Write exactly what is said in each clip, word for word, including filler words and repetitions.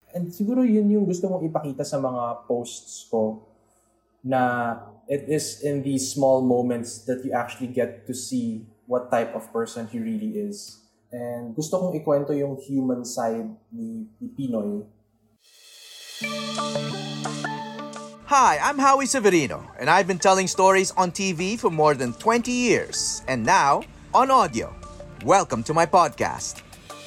And siguro yun yung gusto mong ipakita sa mga posts ko, na it is in these small moments that you actually get to see what type of person he really is. And gusto kong ikwento yung human side ni, ni Pinoy. Hi, I'm Howie Severino, and I've been telling stories on T V for more than twenty years, and now on audio. Welcome to my podcast.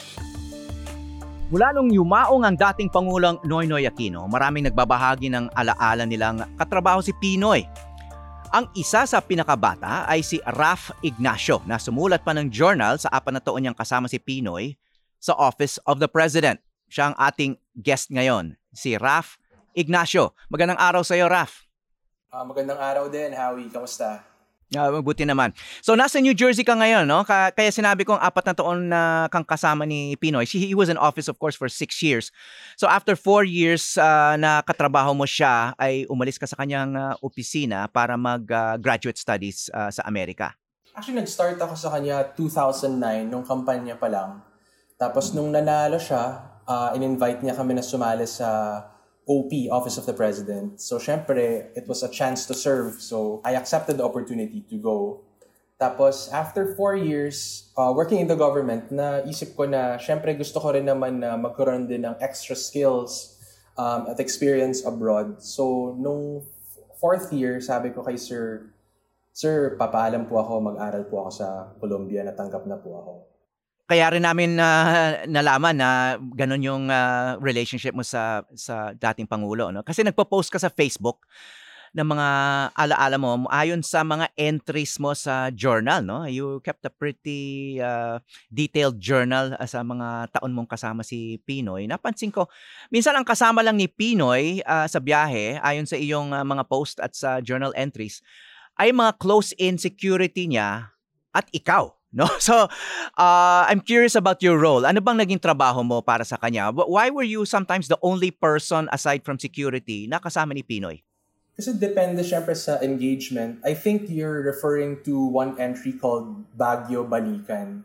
Mula nung yumaong ang dating Pangulong Noynoy Aquino, maraming nagbabahagi ng alaala nilang katrabaho si Pinoy. Ang isa sa pinakabata ay si Raf Ignacio na sumulat pa ng journal sa apat na taon niyang kasama si Pinoy sa Office of the President. Siya ang ating guest ngayon, si Raf Ignacio. Magandang araw sa iyo, Raf. Uh, magandang araw din, Howie. Kamusta? Uh, mabuti naman. So, nasa New Jersey ka ngayon, no? Kaya sinabi kong apat na taon na kang kasama ni Pinoy. He was in office, of course, for six years. So, after four years uh, na katrabaho mo siya, ay umalis ka sa kanyang uh, opisina para mag-graduate uh, studies uh, sa Amerika. Actually, nag-start ako sa kanya two thousand nine, nung kampanya pa lang. Tapos, nung nanalo siya, uh, in-invite niya kami na sumali sa O P, Office of the President. So, syempre, it was a chance to serve. So, I accepted the opportunity to go. Tapos, after four years uh, working in the government, naisip ko na, syempre, gusto ko rin naman na magkaroon din ng extra skills um, at experience abroad. So, nung fourth year, sabi ko kay Sir, Sir, papaalam po ako, mag-aral po ako sa Colombia, natanggap na po ako. Kaya rin namin uh, nalaman na ganun yung uh, relationship mo sa sa dating Pangulo, no? Kasi nagpo-post ka sa Facebook ng mga alaala mo ayon sa mga entries mo sa journal, no? You kept a pretty uh, detailed journal uh, sa mga taon mong kasama si Pinoy. Napansin ko, minsan ang kasama lang ni Pinoy uh, sa biyahe, ayon sa iyong uh, mga post at sa journal entries, ay mga close-in security niya at ikaw. No? So, uh, I'm curious about your role. Ano bang naging trabaho mo para sa kanya? Why were you sometimes the only person aside from security na kasama ni Pinoy? Kasi depende syempre sa engagement. I think you're referring to one entry called Baguio Balikan.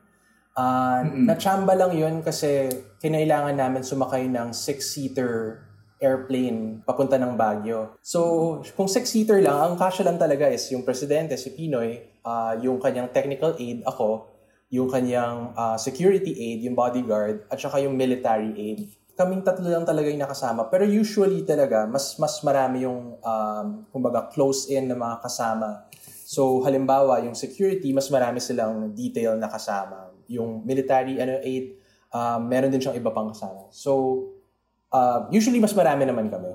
Uh, mm-hmm. Nachamba lang yun kasi kinailangan namin sumakay ng six-seater airplane papunta ng Baguio. So, kung six-seater lang, ang kasya lang talaga is yung presidente, si Pinoy, uh, yung kanyang technical aid, ako, yung kanyang uh, security aid, yung bodyguard, at saka yung military aid. Kaming tatlo lang talaga yung nakasama. Pero usually talaga, mas mas marami yung, um, kumbaga, close-in na mga kasama. So, halimbawa, yung security, mas marami silang detail na kasama. Yung military ano, aid, uh, meron din siyang iba pang kasama. So, Uh, usually, mas marami naman kami.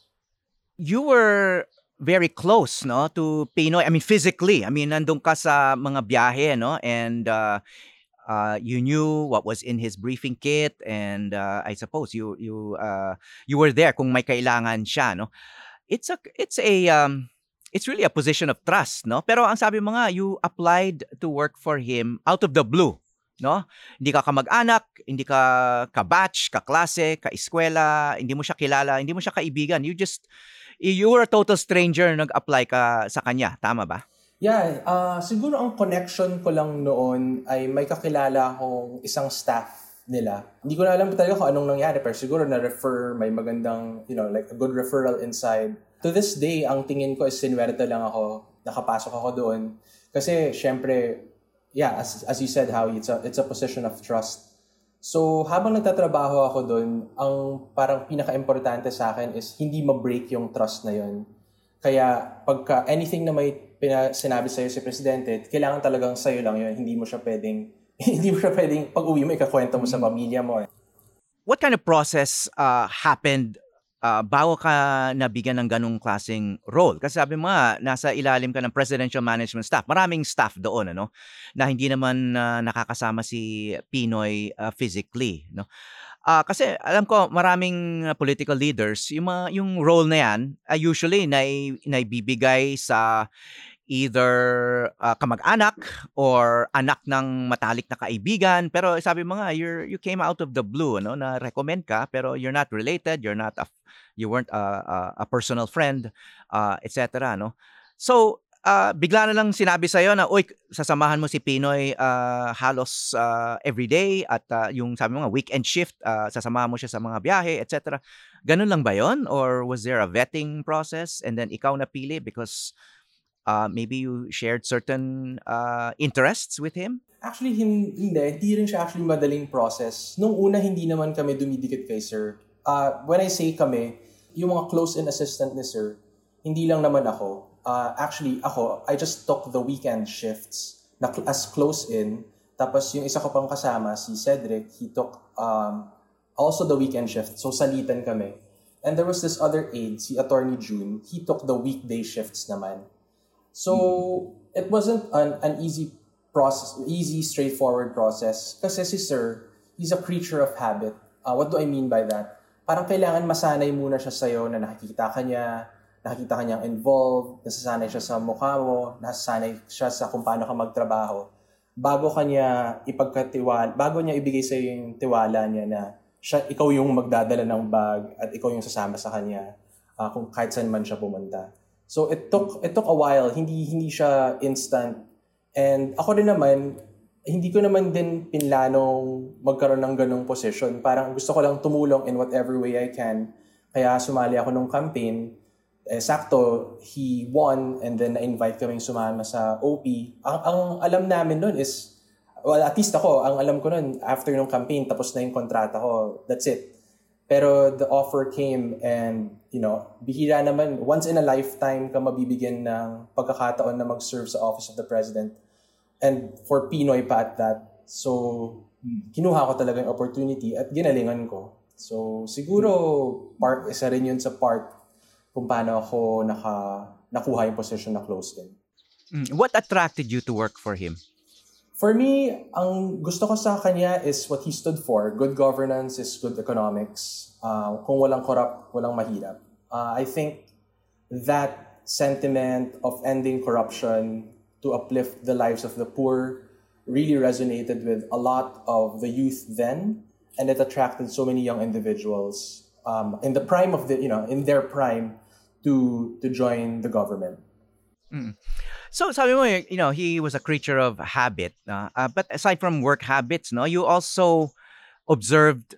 You were very close, no, to Pinoy. I mean, physically. I mean, nandun ka sa mga biyahe, no? And uh, uh, you knew what was in his briefing kit. And uh, I suppose you you uh, you were there kung may kailangan siya, no? It's a it's a um, it's really a position of trust, no? Pero ang sabi mo nga, you applied to work for him out of the blue. No? Hindi ka kamag-anak, hindi ka ka-batch, ka-klase, ka-eskwela, hindi mo siya kilala, hindi mo siya kaibigan. You just, you were a total stranger nag-apply ka sa kanya. Tama ba? Yeah, uh, siguro ang connection ko lang noon ay may kakilala akong isang staff nila. Hindi ko na alam talaga kung anong nangyari, pero siguro na-refer, may magandang, you know, like a good referral inside. To this day, ang tingin ko is sinwerte lang ako, nakapasok ako doon. Kasi, syempre, yeah, as as you said, Howie, it's a it's a position of trust. So, habang nagtatrabaho ako doon, ang parang pinaka-importante sa akin is hindi ma-break yung trust na yun. Kaya, pagka anything na may pina- sinabi sa'yo si Presidente, kailangan talagang sa'yo lang yun. Hindi mo siya pwedeng, hindi mo siya pwedeng pag-uwi mo, ikakwento mo sa pamilya mo. What kind of process uh, happened uh, bago ka nabigyan ng ganung klaseng role? Kasi sabi mo nga, nasa ilalim ka ng presidential management staff. Maraming staff doon, ano, na hindi naman uh, nakakasama si Pinoy uh, physically, no? Uh, kasi alam ko maraming uh, political leaders, yung mga, yung role na yan, uh, usually nai, naibibigay sa either uh, kamag-anak or anak ng matalik na kaibigan. Pero sabi mo nga, you're, you came out of the blue, no? Na recommend ka, pero you're not related, you're not a, you weren't a, a, a personal friend, uh, et cetera. No? So, uh, bigla na lang sinabi sa'yo na, uy, sasamahan mo si Pinoy uh, halos uh, everyday at uh, yung sabi mo nga, weekend shift, uh, sasamahan mo siya sa mga biyahe, et cetera. Ganun lang ba yon? Or was there a vetting process and then ikaw napili because uh, maybe you shared certain uh, interests with him? Actually, hin- hindi. Hindi rin siya actually madaling process. Nung una, hindi naman kami dumidikit kay Sir. Uh, when I say kami, yung mga close-in assistant ni Sir, hindi lang naman ako. Uh, actually, ako, I just took the weekend shifts na cl- as close-in. Tapos yung isa ko pang kasama, si Cedric, he took um, also the weekend shift. So, salitan kami. And there was this other aide, si Attorney June. He took the weekday shifts naman. So, mm-hmm. it wasn't an, an easy process, easy, straightforward process. Kasi si Sir, he's a creature of habit. Uh, what do I mean by that? Parang kailangan masanay muna siya sa'yo na nakikita ka niya, nakikita ka niyang involved, nasasanay siya sa mukha mo, nasasanay siya sa kung paano ka magtrabaho. Bago ka niya ipagkatiwala, bago niya ibigay sa yung tiwala niya na siya, ikaw yung magdadala ng bag at ikaw yung sasama sa kanya uh, kung kahit saan man siya pumunta. So it took it took a while, hindi hindi siya instant. And ako rin naman, hindi ko naman din pinlanong magkaroon ng ganong position. Parang gusto ko lang tumulong in whatever way I can. Kaya sumali ako nung campaign. Eh, sakto, he won and then na-invite kaming sumama sa O P. Ang, ang alam namin nun is, well, at least ako, ang alam ko nun, after nung campaign, tapos na yung kontrata ko. That's it. Pero the offer came and, you know, bihira naman, once in a lifetime ka mabibigyan ng pagkakataon na mag-serve sa Office of the President. And for Pinoy pa at that. So, kinuha ko talaga yung opportunity at ginalingan ko. So, siguro, part, isa rin yun sa part kung paano ako naka, nakuha yung position na close-in. What attracted you to work for him? For me, ang gusto ko sa kanya is what he stood for. Good governance is good economics. Uh, kung walang corrupt, walang mahirap. Uh, I think that sentiment of ending corruption to uplift the lives of the poor really resonated with a lot of the youth then, and it attracted so many young individuals um, in the prime of the, you know, in their prime to to join the government. Mm. So sabi mo, you know, he was a creature of habit. Uh, uh, but aside from work habits, no, you also observed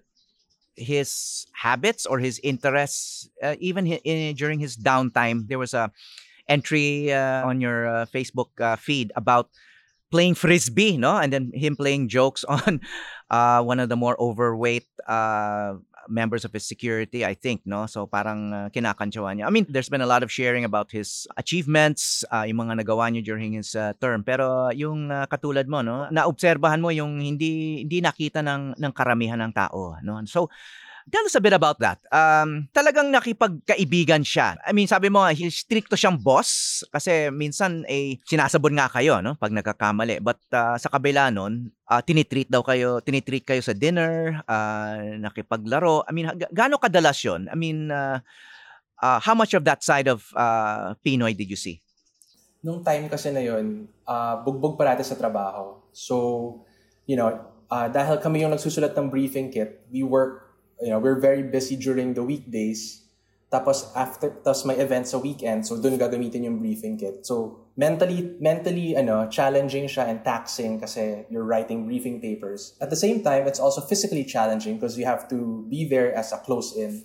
his habits or his interests, uh, even hi- in, during his downtime. There was a entry uh, on your uh, Facebook uh, feed about playing frisbee, no, and then him playing jokes on uh, one of the more overweight uh, members of his security, I think, no? So parang uh, kinakantsawan niya. I mean, there's been a lot of sharing about his achievements, uh, yung mga nagawa niya during his uh, term. Pero yung uh, katulad mo, no, naobserbahan mo yung hindi hindi nakita ng ng karamihan ng tao, no? So tell us a bit about that. Um, talagang nakipagkaibigan siya. I mean, sabi mo, stricto siyang boss kasi minsan eh, sinasabon nga kayo, no? Pag nagkakamali. But uh, sa kabila nun, uh, tinitreat daw kayo, tinitreat kayo sa dinner, uh, nakipaglaro. I mean, ga- gaano kadalas yun? I mean, uh, uh, how much of that side of uh, Pinoy did you see? Nung time kasi na yun, uh, bugbog parati sa trabaho. So, you know, uh, dahil kami yung nagsusulat ng briefing kit, we work You know, we're very busy during the weekdays. Tapos after, tapos may events sa weekend, so dun gagamitin yung briefing kit. So mentally, mentally, ano, challenging siya and taxing kasi you're writing briefing papers. At the same time, it's also physically challenging because you have to be there as a close-in.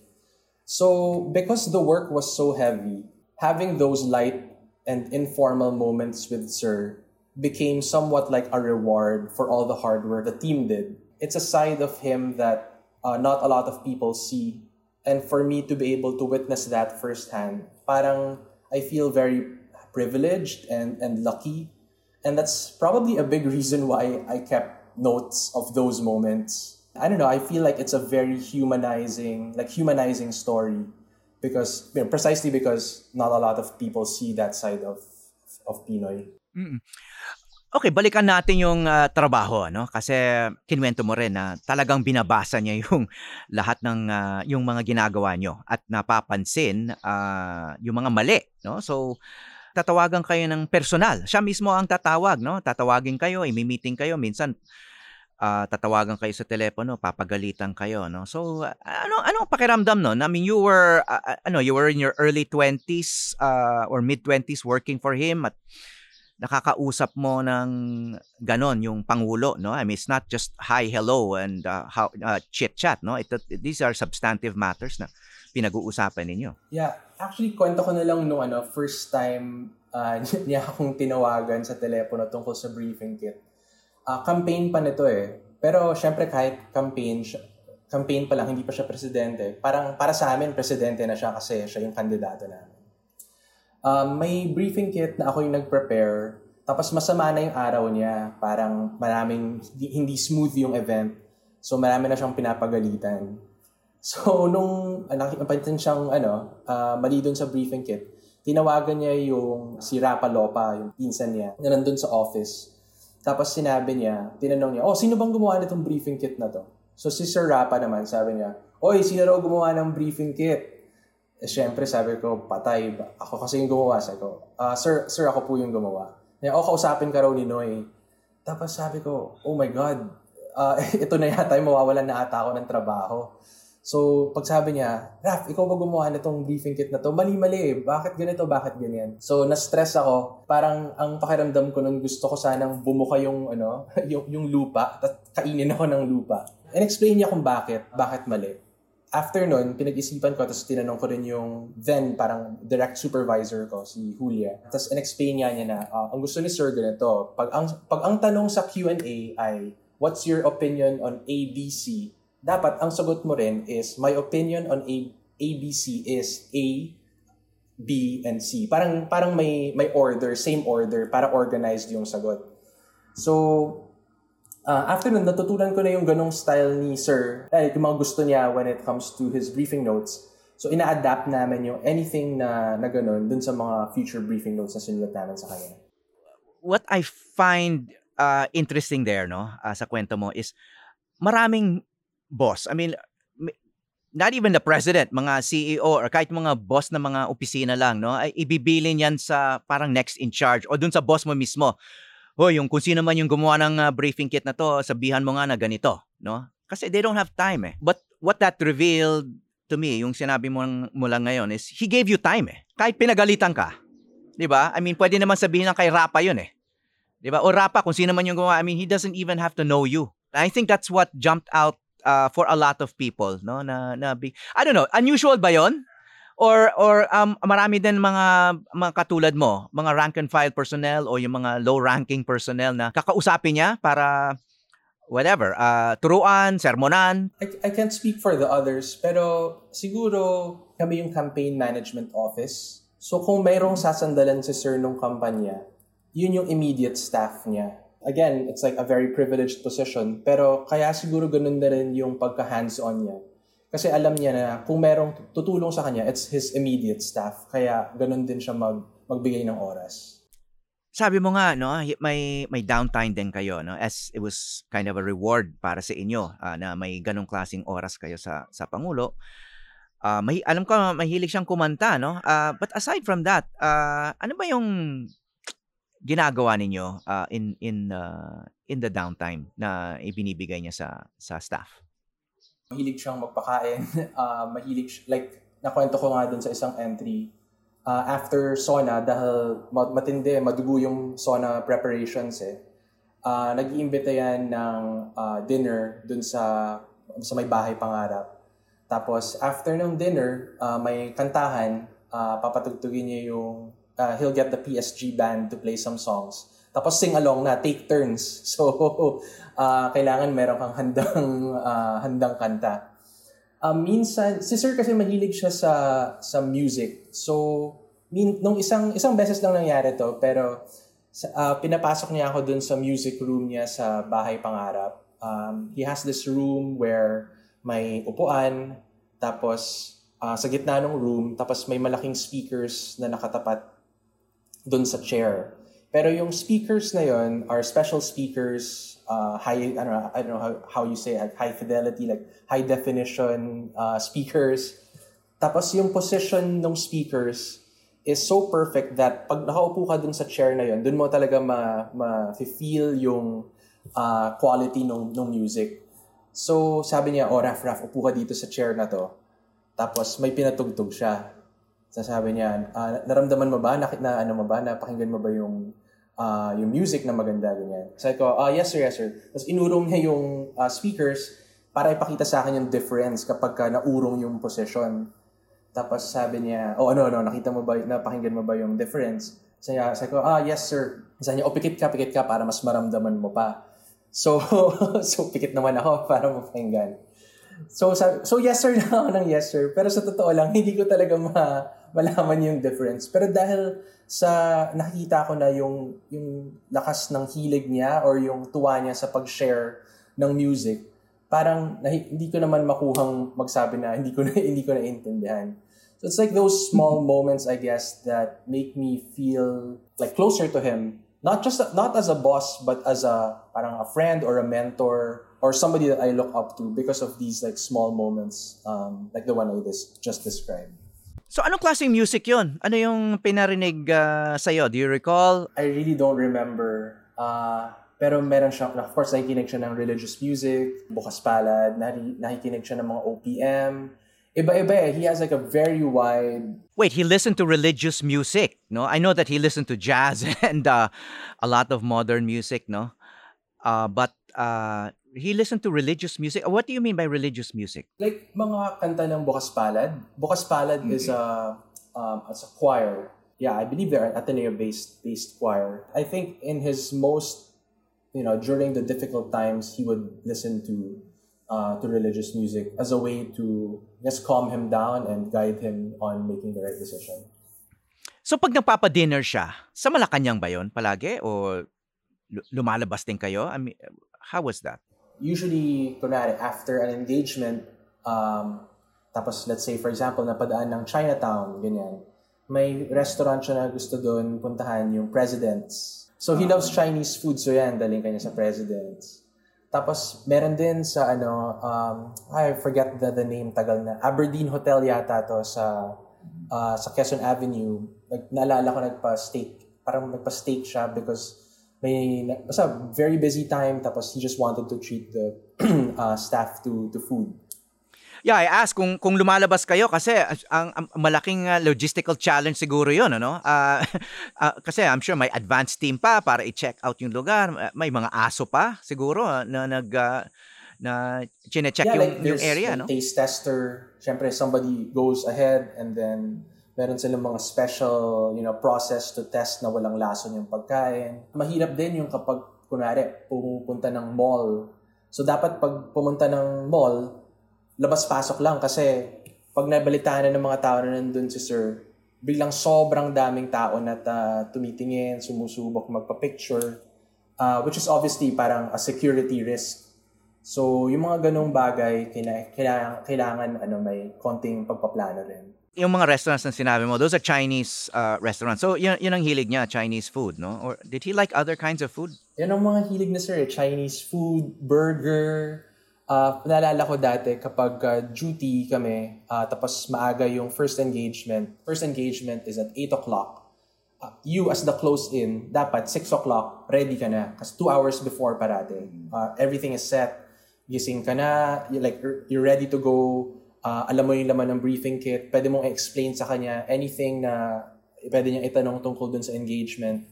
So because the work was so heavy, having those light and informal moments with Sir became somewhat like a reward for all the hard work the team did. It's a side of him that Uh, not a lot of people see. And for me to be able to witness that firsthand, parang I feel very privileged and, and lucky. And that's probably a big reason why I kept notes of those moments. I don't know, I feel like it's a very humanizing, like humanizing story. Because, you know, precisely because not a lot of people see that side of, of Pinoy. Mm. Okay, balikan natin yung uh, trabaho, no? Kasi kinuwento mo rin na talagang binabasa niya yung lahat ng uh, yung mga ginagawa nyo at napapansin uh, yung mga mali, no? So tatawagan kayo ng personal. Siya mismo ang tatawag, no? Tatawagin kayo, imi-meeting kayo minsan. uh, tatawagan kayo sa telepono, papagalitan kayo, no? So, uh, ano ano ang pakiramdam no? I mean, you were uh, ano, you were in your early twenties uh, or mid twenties working for him at nakakausap mo ng ganon yung pangulo, no? I mean, it's not just hi, hello and uh, how uh, chit chat, no? It, it, these are substantive matters na pinag-uusapan ninyo. Yeah, actually kwento ko na lang nung ano, first time uh, niya akong tinawagan sa telepono tungkol sa briefing kit. Uh, campaign pa nito eh. Pero syempre kahit campaign, campaign pa lang, hindi pa siya presidente. Parang para sa amin, presidente na siya kasi siya yung kandidato namin. Uh, may briefing kit na ako yung nag-prepare. Tapos masama na yung araw niya. Parang maraming hindi smooth yung event. So marami na siyang pinapagalitan. So, nung nakipapansin siyang ano, uh, mali doon sa briefing kit, tinawagan niya yung si Rapa Lopa, yung pinsan niya, na nandun sa office. Tapos sinabi niya, tinanong niya, oh, sino bang gumawa nitong briefing kit na to? So, si Sir Rapa naman, sabi niya, oy, sino raw gumawa ng briefing kit? Eh, syempre, sabi ko, patay. Ako kasi yung gumawa. Sabi ko, uh, sir, sir, ako po yung gumawa. Niya, oh, kausapin ka raw ni Noy. Tapos sabi ko, oh my God, uh, ito na yata yung mawawalan na ata ako ng trabaho. So, pag sabi niya, Raf, ikaw ba gumawa nitong briefing kit na to? Mali-mali. Bakit ganito? Bakit ganyan? So, na-stress ako. Parang ang pakiramdam ko nung gusto ko sanang bumuka yung, ano, yung, yung lupa at kainin ako ng lupa. And explain niya kung bakit. Bakit mali. After nun, pinag-isipan ko tapos tinanong ko rin yung then parang direct supervisor ko, si Julia. Tapos in-explain niya niya na uh, ang gusto ni Sir ganito. Pag ang, pag ang tanong sa Q and A ay, what's your opinion on A B C? Dapat ang sagot mo rin is, my opinion on A, A B C is A, B, and C. Parang parang may may order, same order, para organized yung sagot. So, uh, after nun, natutunan ko na yung ganong style ni Sir. Eh, yung mga gusto niya when it comes to his briefing notes. So, ina-adapt namin yung anything na, na ganon dun sa mga future briefing notes na sinulat namin sa kanya. What I find uh, interesting there, no, uh, sa kwento mo is, maraming boss. I mean, not even the president, mga C E O or kahit mga boss na mga opisina lang, no, ay ibibilin yan sa parang next in charge o dun sa boss mo mismo. O yung kung sino man yung gumawa ng uh, briefing kit na to, sabihan mo nga na ganito, no? Kasi they don't have time eh. But what that revealed to me, yung sinabi mo, mo lang ngayon is, he gave you time eh. Kahit pinagalitan ka. Di ba? I mean, pwede naman sabihin ng kay Rapa yun eh. Di ba? O Rapa, kung sino man yung gumawa, I mean, he doesn't even have to know you. I think that's what jumped out Uh, for a lot of people, no, na na big, I don't know, unusual ba yon? Or or um marami din mga mga katulad mo, mga rank and file personnel o yung mga low ranking personnel na kakausapin niya para whatever, uh, turuan, sermonan. I, I can't speak for the others, pero siguro kami yung campaign management office. So kung mayroong sasandalan si Sir nung kampanya, yun yung immediate staff niya. Again, it's like a very privileged position, pero kaya siguro ganun na rin yung pagka-hands-on niya. Kasi alam niya na kung merong tutulong sa kanya, it's his immediate staff. Kaya ganun din siya mag, magbigay ng oras. Sabi mo nga, no, may may downtime din kayo, no, as it was kind of a reward para sa inyo uh, na may ganung klaseng oras kayo sa sa Pangulo. Uh, may, alam ko, mahilig siyang kumanta, no? Uh, but aside from that, uh, ano ba yung ginagawa ninyo uh, in in uh, in the downtime na ibinibigay niya sa sa staff? Mahilig siyang magpakain. Uh, mahilig, like, nakwento ko nga dun sa isang entry. Uh, after sauna, dahil matindi, madugo yung sauna preparations eh, uh, nag-iimbita yan ng uh, dinner dun sa, sa may bahay pangarap. Tapos, after ng dinner, uh, may kantahan, uh, papatugtugin niya yung Uh, he'll get the P S G band to play some songs. Tapos sing along na, take turns. So, uh, kailangan meron kang handang, uh, handang kanta. Uh, minsan, si Sir kasi mahilig siya sa sa music. So, min, nung isang isang beses lang nangyari to, pero uh, pinapasok niya ako dun sa music room niya sa bahay pangarap. Um, he has this room where may upuan, tapos uh, sa gitna ng room, tapos may malaking speakers na nakatapat dun sa chair. Pero yung speakers na yon are special speakers, uh, high, I don't know, I don't know how, how you say it, high fidelity, like high definition uh, speakers. Tapos yung position ng speakers is so perfect that pag nakaupo ka dun sa chair na yon, dun mo talaga ma, ma-feel yung, uh, quality ng, ng music. So, sabi niya, oh, Raf, Raf, upo ka dito sa chair na to. Tapos, may pinatugtog siya. Sasabi niya, uh, naramdaman mo ba? Nakit na, ano mo ba? Napakinggan mo ba yung, uh, yung music na maganda? Ganyan. Sabi ko, oh, yes sir, yes sir. Tapos, inurong niya yung uh, speakers para ipakita sa akin yung difference kapag ka naurong yung position. Tapos, sabi niya, oh, ano, ano, nakita mo ba, napakinggan mo ba yung difference? Sabi, sabi ko, ah, yes sir. Sabi niya, oh, pikit ka, pikit ka para mas maramdaman mo pa. So, so pikit naman ako para mapakinggan. So, sabi, so yes sir na ako ng yes sir. Pero sa totoo lang, hindi ko talaga ma, malaman yung difference. Pero dahil sa nakikita ko na yung, yung lakas ng hilig niya or yung tuwa niya sa pag-share ng music, parang nahi, hindi ko naman makuhang magsabi na hindi ko na, hindi ko naintindihan. So it's like those small moments, I guess, that make me feel like closer to him. Not just not as a boss, but as a parang a friend or a mentor or somebody that I look up to because of these like small moments, um, like the one I this, just described. So anong klaseng music yun? Ano yung pinarinig uh, sa'yo? Do you recall? I really don't remember. Uh, pero meron siya, of course, nakikinig siya ng religious music, bukas palad, nakikinig siya ng mga O P M. Iba-iba eh. He has like a very wide... Wait, he listened to religious music, no? I know that he listened to jazz and uh, a lot of modern music, no? Uh, but uh, he listened to religious music. What do you mean by religious music? Like mga kanta ng Bukas Palad. Bukas Palad mm-hmm. is a um, it's a choir. Yeah, I believe they're an Ateneo-based based choir. I think in his most, you know, during the difficult times, he would listen to Uh, to religious music as a way to just calm him down and guide him on making the right decision. So pag nagpapa-dinner siya, sa Malacanang ba yun palagi? O lumalabas din kayo? I mean, how was that? Usually, kunwari, after an engagement, um, tapos let's say, for example, napadaan ng Chinatown, ganyan, may restaurant siya na gusto doon puntahan, yung President's. So he loves Chinese food, so yan, daling kanya sa President's. Tapos, meron din sa, ano, um, I forget the, the name, tagal na. Aberdeen Hotel yata to sa uh, sa Quezon Avenue. Nag, naalala ko nagpa-steak. Parang nagpa-steak siya because may, basta very busy time. Tapos, he just wanted to treat the uh, staff to to food. Yeah, I asked kung kung lumalabas kayo kasi ang, ang malaking uh, logistical challenge siguro 'yon, ano? Uh, uh, kasi I'm sure may advanced team pa para i-check out yung lugar. May mga aso pa siguro na nag uh, na chine-check yeah, yung, like yung area, no? Taste tester. Syempre somebody goes ahead and then meron silang mga special, you know, process to test na walang lason yung pagkain. Mahirap din yung kapag kunwari pumunta ng mall. So dapat pag pumunta ng mall, labas-pasok lang kasi pag nabalitaan na ng mga tao na nandun si Sir, biglang sobrang daming tao na uh, tumitingin, sumusubok, magpa-picture, uh, which is obviously parang a security risk. So, yung mga ganong bagay, kailangan, kailangan ano, may konting pagpaplano rin. Yung mga restaurants na sinabi mo, those are Chinese uh, restaurants. So, yun, yun ang hilig niya, Chinese food, no? Or did he like other kinds of food? Yan ang mga hilig na Sir, Chinese food, burger. Uh, naalala ko dati kapag uh, duty kami, uh, tapos maaga yung first engagement. First engagement is at eight o'clock. Uh, you as the close-in, dapat six o'clock, ready ka na. Kasi two hours before parate. Uh, everything is set. Gising ka na, you're, like, you're ready to go. Uh, alam mo yung laman ng briefing kit. Pwede mong explain sa kanya anything na pwede niyang itanong tungkol dun sa engagement.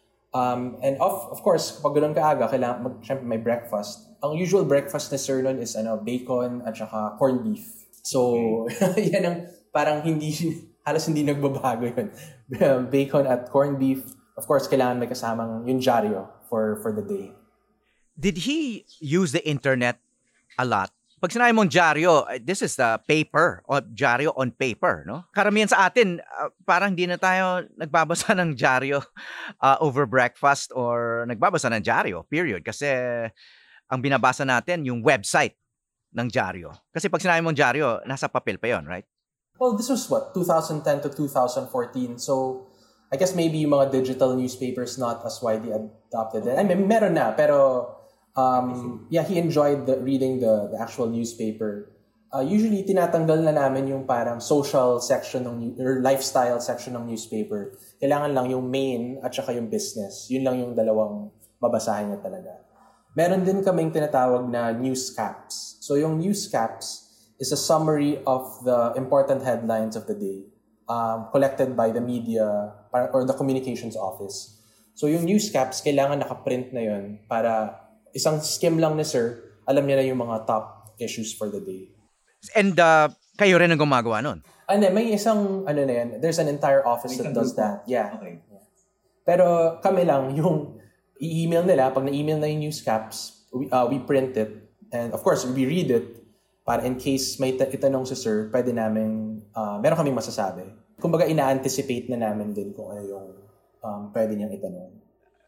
Um, and of of course, kapag ganoon kaaga, kailangan mag, syempre may breakfast. Ang usual breakfast ni Sir nun is ano, bacon at saka corned beef. So, okay. Yan ang parang hindi, halos hindi nagbabago yun. Bacon at corned beef. Of course, kailangan may kasamang yung dyaryo for, for the day. Did he use the internet a lot? Pag sinabi mong dyaryo, this is the paper, o dyaryo on paper, no? Karamihan sa atin, uh, parang hindi na tayo nagbabasa ng dyaryo uh, over breakfast or nagbabasa ng dyaryo, period. Kasi ang binabasa natin, yung website ng dyaryo. Kasi pag sinabi mong dyaryo, nasa papel pa yon, right? Well, this was what, twenty ten to twenty fourteen. So, I guess maybe yung mga digital newspapers not as widely adopted. I mean, meron na, pero Um, yeah, he enjoyed the, reading the, the actual newspaper. Uh, usually, tinatanggal na namin yung parang social section ng or lifestyle section ng newspaper. Kailangan lang yung main at saka yung business. Yun lang yung dalawang babasahin niya talaga. Meron din kaming tinatawag na newscaps. So yung newscaps is a summary of the important headlines of the day um, collected by the media or the communications office. So yung newscaps, kailangan nakaprint na yun para isang skim lang ni sir, alam niya na yung mga top issues for the day. And uh, kayo rin ang gumagawa nun? Ano, may isang, ano na yan, there's an entire office may that does that. Yeah. Okay. Pero kami lang, yung i-email nila, pag na-email na yung newscaps, we, uh, we print it. And of course, we read it para in case may ta- itanong si sir, pwede namin, uh, meron kaming masasabi. Kumbaga, ina-anticipate na namin din kung ano yung um, pwede niyang itanong.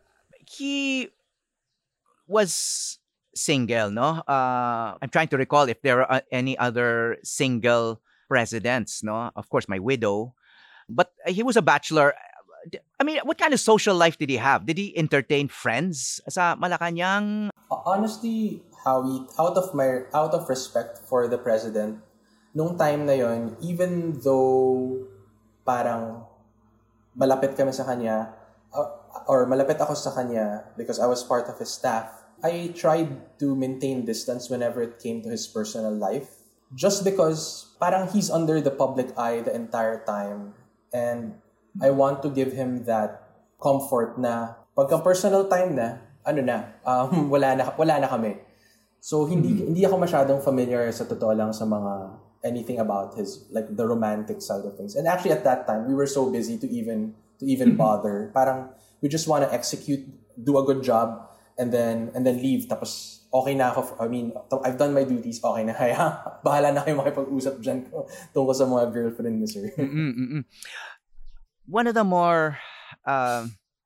He was single, no? Uh, I'm trying to recall if there are any other single presidents, no? Of course, my widow. But he was a bachelor. I mean, what kind of social life did he have? Did he entertain friends sa Malacanang? Honestly, Howie, out of my out of respect for the president, nung time na yon, even though parang malapit kami sa kanya, or, or malapit ako sa kanya because I was part of his staff, I tried to maintain distance whenever it came to his personal life. Just because parang he's under the public eye the entire time. And I want to give him that comfort na pagka personal time na, ano na, um, wala na, wala na kami. So hindi mm-hmm. hindi ako masyadong familiar sa totoo lang sa mga anything about his, like the romantic side of things. And actually at that time, we were so busy to even to even bother. Parang we just want to execute, do a good job, and then and then leave. Tapos okay na ako. I mean, I've done my duties. Okay na. Kaya bahala na kayo makipag-usap dyan tungkol sa mga girlfriend ni sir. Mm-mm-mm. One of the more uh,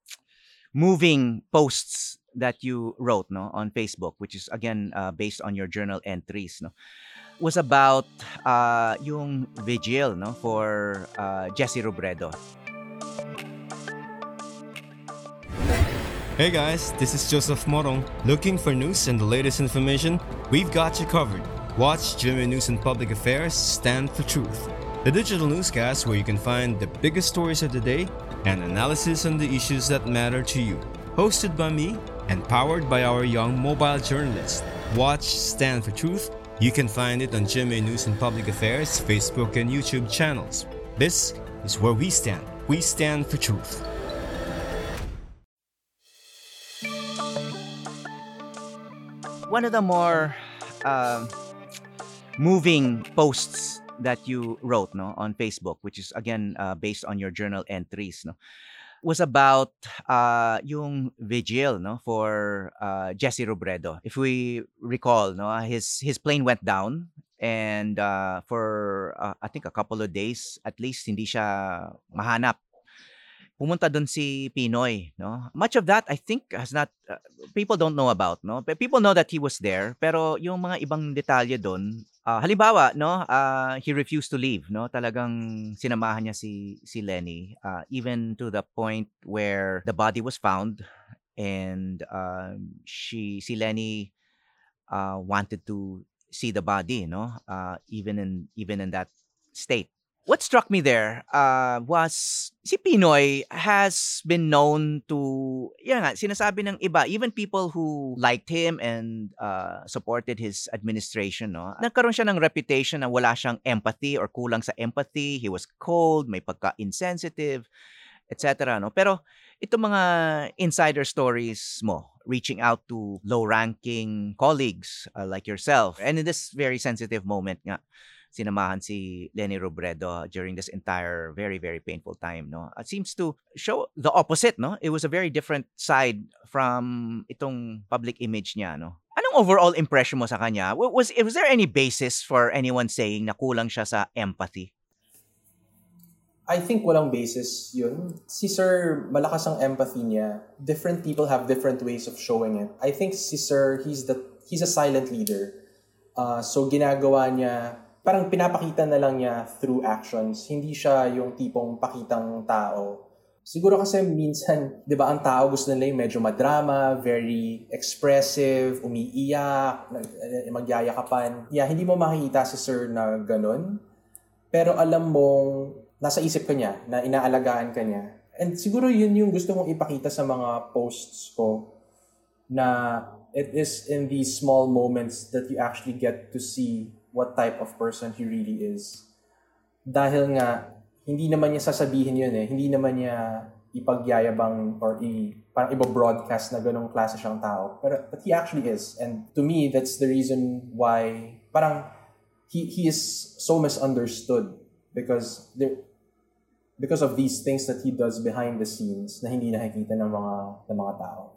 moving posts that you wrote, no, on Facebook, which is again uh, based on your journal entries, no, was about uh, yung vigil, no, for uh, Jesse Robredo. Hey guys, this is Joseph Morong. Looking for news and the latest information? We've got you covered. Watch G M A News and Public Affairs Stand for Truth, the digital newscast where you can find the biggest stories of the day and analysis on the issues that matter to you. Hosted by me and powered by our young mobile journalists. Watch Stand for Truth. You can find it on G M A News and Public Affairs Facebook and YouTube channels. This is where we stand. We stand for truth. One of the more uh, moving posts that you wrote, no, on Facebook, which is again uh, based on your journal entries, no, was about uh, yung vigil, no, for uh, Jesse Robredo. If we recall, no, his his plane went down, and uh, for uh, I think a couple of days at least hindi siya mahanap. Pumunta doon si Pinoy, no? Much of that I think has not uh, people don't know about, no? People know that he was there, pero yung mga ibang detalye doon, uh, halimbawa, no, uh, he refused to leave, no? Talagang sinamahan niya si si Lenny, uh, even to the point where the body was found, and uh, she si Lenny uh, wanted to see the body, no? Uh, even in even in that state. What struck me there uh, was si Pinoy has been known to, yan nga, sinasabi ng iba, even people who liked him and uh, supported his administration, no? Nagkaroon siya ng reputation na wala siyang empathy or kulang sa empathy. He was cold, may pagka-insensitive, et cetera. No? Pero itong mga insider stories mo, reaching out to low-ranking colleagues uh, like yourself, and in this very sensitive moment nga, sinamahan si Lenny Robredo during this entire very, very painful time, no? It seems to show the opposite, no? It was a very different side from itong public image niya, no? Anong overall impression mo sa kanya? Was, was there any basis for anyone saying na kulang siya sa empathy? I think walang basis yun. Si Sir, malakas ang empathy niya. Different people have different ways of showing it. I think si Sir, he's, the, he's a silent leader. Uh, so ginagawa niya, parang pinapakita na lang niya through actions. Hindi siya yung tipong pakitang tao. Siguro kasi minsan, di ba, ang tao gusto nila yung medyo madrama, very expressive, umiiyak, magyayakapan. Yeah, hindi mo makikita si Sir na ganun. Pero alam mong nasa isip ka niya, na inaalagaan ka niya. And siguro yun yung gusto mong ipakita sa mga posts ko na it is in these small moments that you actually get to see what type of person he really is. Dahil nga, hindi naman niya sasabihin yun eh. Hindi naman niya ipagyayabang or i, parang iba-broadcast na ganong klase siyang tao. Pero, but he actually is. And to me, that's the reason why parang he, he is so misunderstood because there, because of these things that he does behind the scenes na hindi nakikita ng mga, ng mga tao.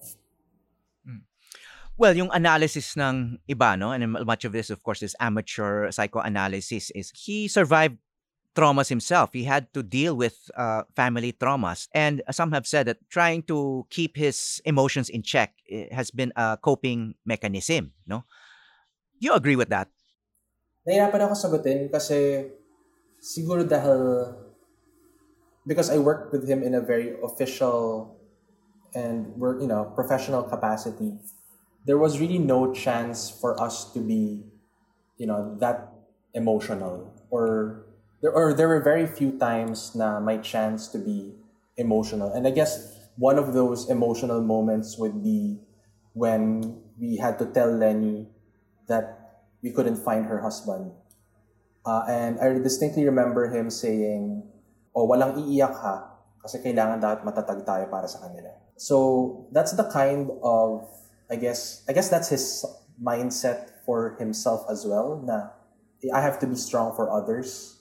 Well, yung analysis ng iba, no, and much of this, of course, is amateur psychoanalysis, is he survived traumas himself. He had to deal with uh, family traumas. And some have said that trying to keep his emotions in check has been a coping mechanism, no? Do you agree with that? Nahirapan ako sagutin kasi siguro dahil because I worked with him in a very official and work, you know, professional capacity. There was really no chance for us to be, you know, that emotional. Or there, or there were very few times na my chance to be emotional. And I guess one of those emotional moments would be when we had to tell Lenny that we couldn't find her husband. Uh, and I distinctly remember him saying, "Oh, walang iiyak ha, kasi kailangan dapat matatag tayo para sa kanila." So that's the kind of I guess I guess that's his mindset for himself as well. Na I have to be strong for others.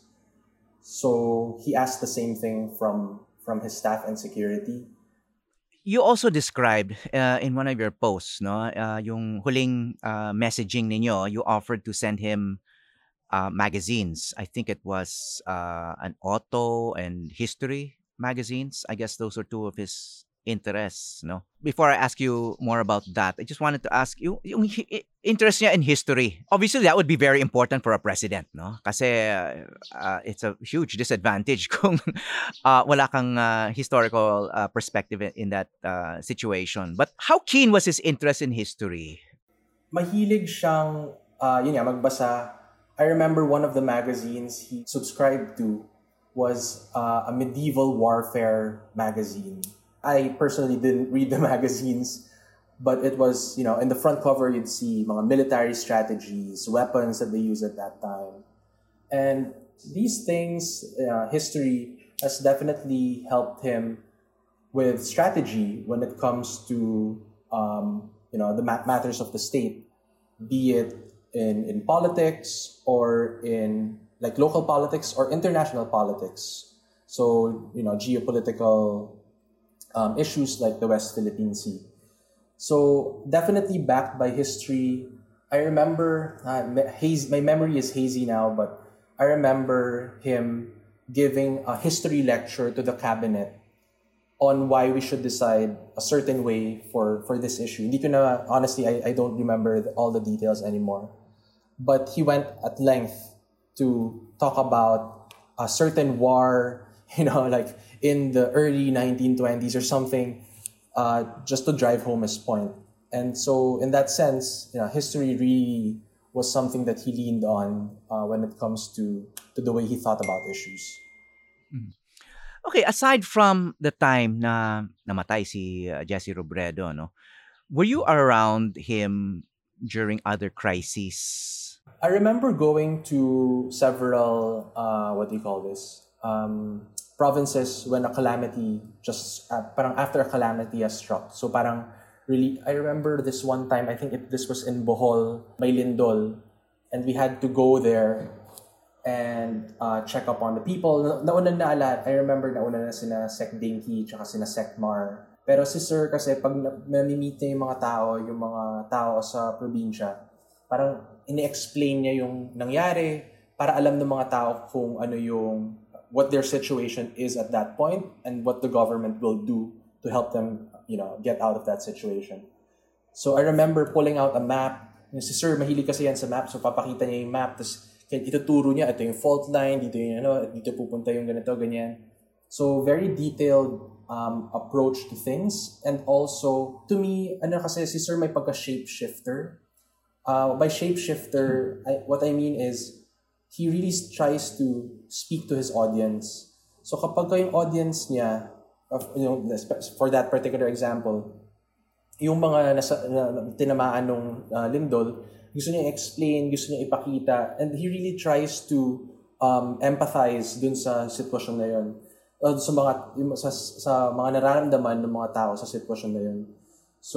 So he asked the same thing from from his staff and security. You also described uh, in one of your posts, no, uh, yung huling uh, messaging ninyo, you offered to send him uh, magazines. I think it was uh, an auto and history magazines. I guess those are two of his interests, no? Before I ask you more about that, I just wanted to ask you yung hi- interest niya in history. Obviously, that would be very important for a president, no? Kasi uh, it's a huge disadvantage kung uh, wala kang uh, historical uh, perspective in, in that uh, situation. But how keen was his interest in history? Mahilig siyang, uh, yun nga, magbasa. I remember one of the magazines he subscribed to was uh, a medieval warfare magazine. I personally didn't read the magazines, but it was, you know, in the front cover you'd see mga military strategies, weapons that they use at that time. And these things, uh, history has definitely helped him with strategy when it comes to, um, you know, the matters of the state, be it in, in politics or in like local politics or international politics. So, you know, geopolitical Um, issues like the West Philippine Sea. So definitely backed by history. I remember, uh, haze, my memory is hazy now, but I remember him giving a history lecture to the cabinet on why we should decide a certain way for, for this issue. Hindi ko na, honestly, I, I don't remember the, all the details anymore. But he went at length to talk about a certain war, you know, like in the early nineteen twenties or something, uh, just to drive home his point. And so in that sense, you know, history really was something that he leaned on uh, when it comes to, to the way he thought about issues. Okay, aside from the time na namatay si uh, Jesse Robredo, no, were you around him during other crises? I remember going to several, uh, what do you call this? Um, provinces when a calamity just uh, parang after a calamity has struck. So parang really, I remember this one time, I think it, this was in Bohol, by Lindol, and we had to go there and uh, check up on the people. Nauna na ala, I remember nauna na sina Sec Dinky tsaka sina Sec Mar. Pero si Sir kasi pag nami-meet niya yung mga tao, yung mga tao sa probinsya, parang ini-explain niya yung nangyari para alam ng mga tao kung ano yung what their situation is at that point and what the government will do to help them, you know, get out of that situation. So I remember pulling out a map. Si Sir, mahilig kasi yan sa map. So papakita niya yung map. Tapos ituturo niya, ito yung fault line, dito yung ano, dito pupunta yung ganito, ganyan. So very detailed um, approach to things. And also, to me, ano kasi si Sir may pagka-shapeshifter. Uh, by shapeshifter, I, what I mean is, he really tries to speak to his audience. So kapag yung audience niya, of, you know, for that particular example, yung mga nasa, na, tinamaan ng uh, lindol, gusto niya explain, gusto niya ipakita, and he really tries to um, empathize dun sa sitwasyon na yun. Uh, sa mga sa, sa mga nararamdaman ng mga tao sa sitwasyon na yun. So,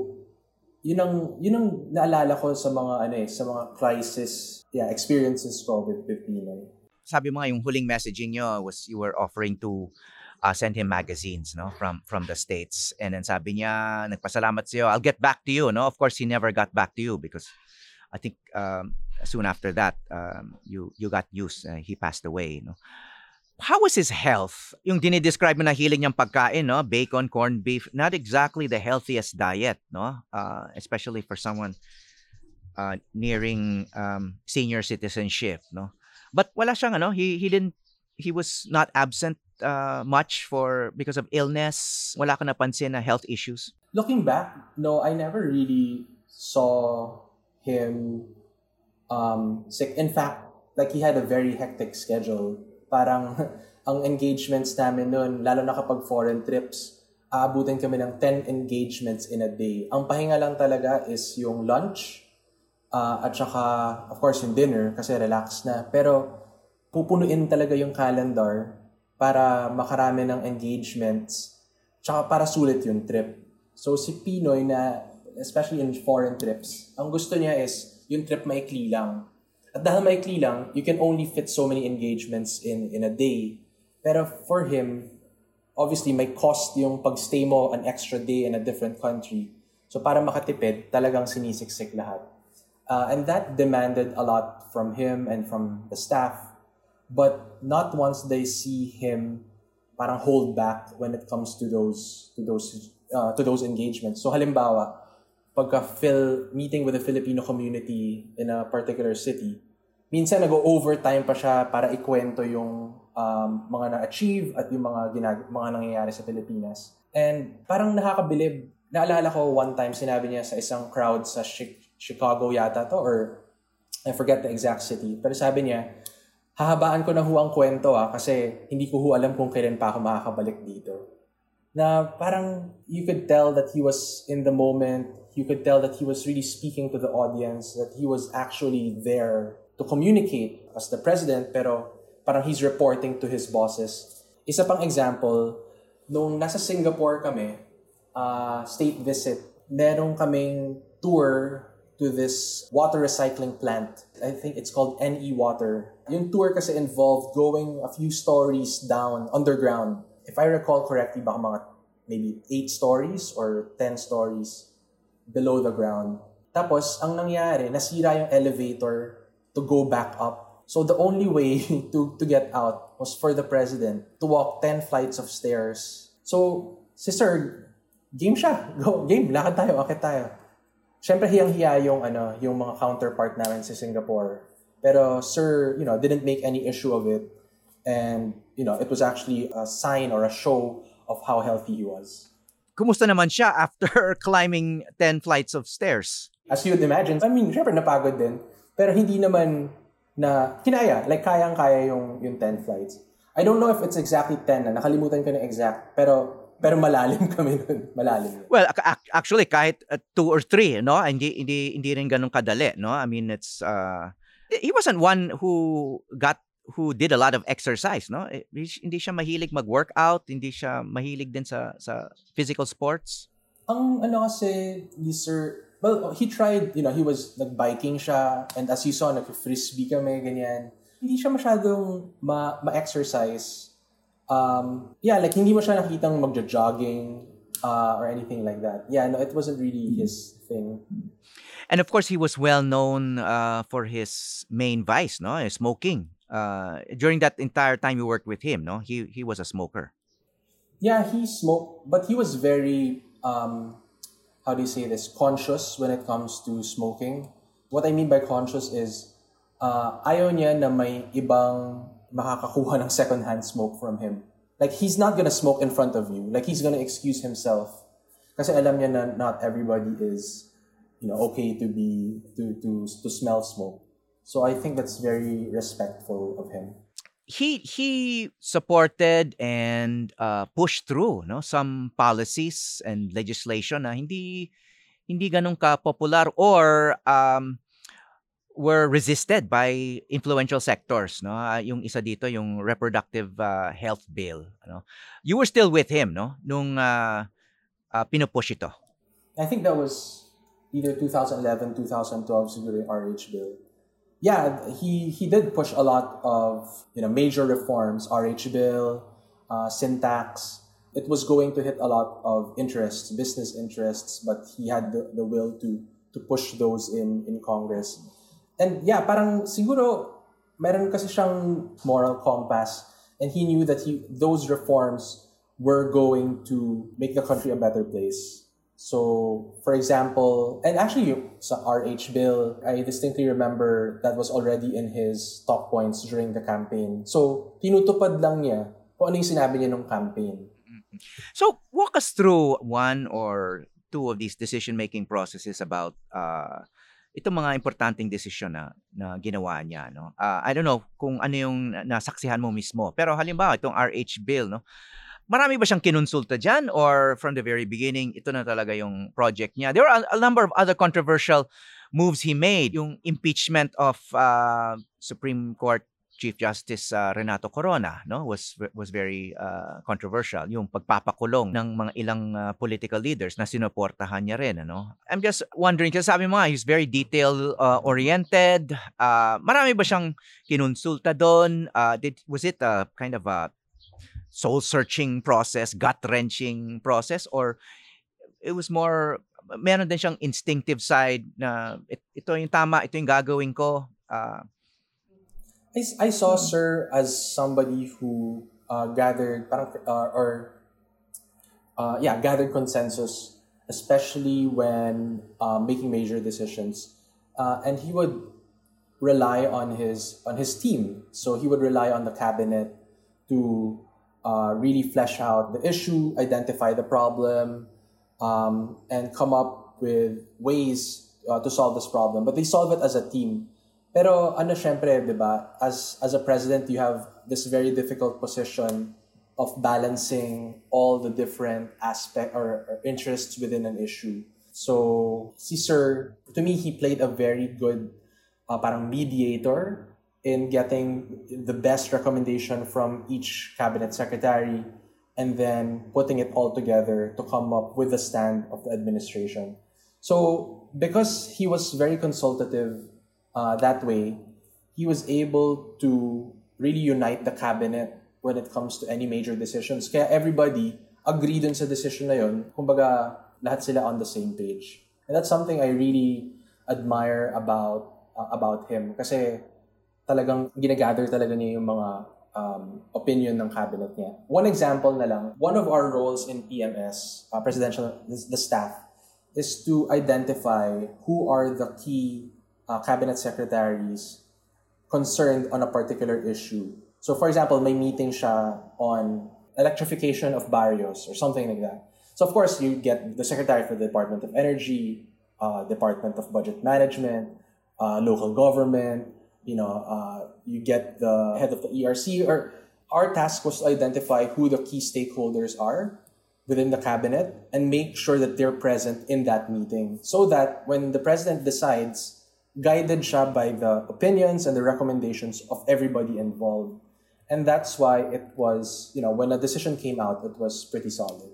yun ang yun ang naalala ko sa mga ano eh, sa mga crisis, yeah, experiences ko with, with Pinoy. Sabi mo nga yung huling messaging nyo was you were offering to uh, send him magazines, no, from from the States, and then sabi niya nagpasalamat sa'yo, I'll get back to you, no. Of course he never got back to you because I think um, soon after that um, you you got news, uh, he passed away, no. How was his health? Yung dinidescribe mo na hilig niyang pagkain, no? Bacon, corned beef, not exactly the healthiest diet, no? Uh, especially for someone uh, nearing um, senior citizenship, no? But wala siyang ano, he he didn't he was not absent uh, much for because of illness. Wala ka napansin na health issues? Looking back, no, I never really saw him um, sick. In fact, like he had a very hectic schedule. Parang ang engagements namin noon, lalo na kapag foreign trips, aabutin kami ng ten engagements in a day. Ang pahinga lang talaga is yung lunch uh, at saka, of course, yung dinner kasi relax na. Pero pupunuin talaga yung calendar para makarami ng engagements tsaka para sulit yung trip. So si Pinoy na, especially in foreign trips, ang gusto niya is yung trip maikli lang. At dahil maikli lang, you can only fit so many engagements in in a day. Pero for him, obviously may cost yung pagstay mo an extra day in a different country. So para makatipid, talagang sinisiksik lahat. Uh, and that demanded a lot from him and from the staff. But not once they see him parang hold back when it comes to those to those uh, to those engagements. So halimbawa, pagka Phil, meeting with the Filipino community in a particular city, minsan nag-overtime pa siya para ikwento yung um, mga na-achieve at yung mga, ginag- mga nangyayari sa Pilipinas. And parang nakakabilib. Naalala ko one time sinabi niya sa isang crowd sa Chi- Chicago yata to, or I forget the exact city. Pero sabi niya, hahabaan ko na ho ang kwento ah, kasi hindi ko ho alam kung kailan pa ako makakabalik dito. Na parang you could tell that he was in the moment. You could tell that he was really speaking to the audience, that he was actually there to communicate as the president, pero parang he's reporting to his bosses. Isa pang example, nung nasa Singapore kami, uh, state visit, meron kaming tour to this water recycling plant. I think it's called N E Water. Yung tour kasi involved going a few stories down, underground. If I recall correctly, baka mga maybe eight stories or ten stories below the ground. Tapos, ang nangyari, nasira yung elevator to go back up. So the only way to to get out was for the president to walk ten flights of stairs. So, si Sir, game siya. Go, game. Lakad tayo, akit tayo. Siyempre, hiyang-hiya yung, ano, yung mga counterpart namin sa Singapore. Pero Sir, you know, didn't make any issue of it. And, you know, it was actually a sign or a show of how healthy he was. Kumusta naman siya after climbing ten flights of stairs? As you'd imagine, I mean, syempre napagod din. Pero hindi naman na kinaya. Like, kayang-kaya yung, yung ten flights. I don't know if it's exactly ten na. Nakalimutan ko na exact. Pero pero malalim kami nun. Malalim. Well, actually, kahit uh, two or three, no? Hindi, hindi, hindi rin ganun kadali, no? I mean, it's... Uh, he wasn't one who got who did a lot of exercise, no? Hindi siya mahilig mag-workout, hindi siya mahilig din sa sa physical sports. Ang ano kasi, Sir, well, he tried, you know, he was nag-biking siya, and as you saw, nag-frisbee kami, ganyan. Hindi siya masyadong ma- ma-exercise. Um, yeah, like hindi mo siya nakitang magja-jogging uh, or anything like that. Yeah, no, it wasn't really his thing. And of course, he was well known uh, for his main vice, no? Smoking. Uh, during that entire time you worked with him, no? He he was a smoker. Yeah, he smoked, but he was very, um, how do you say this, conscious when it comes to smoking. What I mean by conscious is, uh, ayaw niya na may ibang makakakuha ng second-hand smoke from him. Like, he's not gonna smoke in front of you. Like, he's gonna excuse himself. Kasi alam niya na not everybody is, you know, okay to be, to to to smell smoke. So I think that's very respectful of him. he he supported and uh, pushed through no some policies and legislation na hindi hindi ganun ka popular or um, were resisted by influential sectors, no? Uh, yung isa dito yung reproductive uh, health bill, no? You were still with him, no? Nung uh, uh, pinupush ito. I think that was either twenty eleven, twenty twelve siguro yung R H bill. Yeah, he he did push a lot of, you know, major reforms, R H bill, uh, sin tax. It was going to hit a lot of interests, business interests, but he had the, the will to to push those in in Congress. And yeah, parang siguro meron kasi siyang moral compass, and he knew that he those reforms were going to make the country a better place. So, for example, and actually sa R H bill, I distinctly remember that was already in his talk points during the campaign. So, tinutupad lang niya kung ano yung sinabi niya nung campaign. So, walk us through one or two of these decision-making processes about uh, itong mga importanteng desisyon na, na ginawa niya. No? Uh, I don't know kung ano yung nasaksihan mo mismo. Pero halimbawa, itong R H bill, no? Marami ba siyang kinonsulta dyan or from the very beginning, ito na talaga yung project niya? There were a, a number of other controversial moves he made. Yung impeachment of uh, Supreme Court Chief Justice uh, Renato Corona, no, was was very uh, controversial. Yung pagpapakulong ng mga ilang uh, political leaders na sinuportahan niya rin, ano. I'm just wondering, kasi sabi mo nga, he's very detail uh, oriented. Uh, marami ba siyang kinonsulta doon? Uh, did was it a kind of a soul-searching process, gut-wrenching process, or it was more, meron din siyang instinctive side na it, ito yung tama, ito yung gagawin ko? Uh, I, I saw Sir as somebody who uh, gathered, parang, uh, or, uh, yeah, gathered consensus, especially when uh, making major decisions. Uh, and he would rely on his on his team. So he would rely on the cabinet to Uh, really flesh out the issue, identify the problem, um, and come up with ways uh, to solve this problem. But they solve it as a team. Pero ano, syempre, di ba, as, as a president, you have this very difficult position of balancing all the different aspects or, or interests within an issue. So, si Sir, to me, he played a very good uh, parang mediator in getting the best recommendation from each cabinet secretary and then putting it all together to come up with the stand of the administration. So because he was very consultative uh, that way, he was able to really unite the cabinet when it comes to any major decisions. Kaya everybody agree dun sa decision na yun. Kumbaga, lahat sila on the same page. And that's something I really admire about uh, about him. Kasi talagang ginagather talaga niya yung mga um, opinion ng cabinet niya. One example na lang, one of our roles in P M S, uh, presidential, the staff, is to identify who are the key uh, cabinet secretaries concerned on a particular issue. So for example, may meeting siya on electrification of barrios or something like that. So of course, you get the secretary for the Department of Energy, uh, Department of Budget Management, uh, local government, you know, uh, you get the head of the E R C. Or our task was to identify who the key stakeholders are within the cabinet and make sure that they're present in that meeting so that when the president decides, guided siya by the opinions and the recommendations of everybody involved. And that's why it was, you know, when a decision came out, it was pretty solid.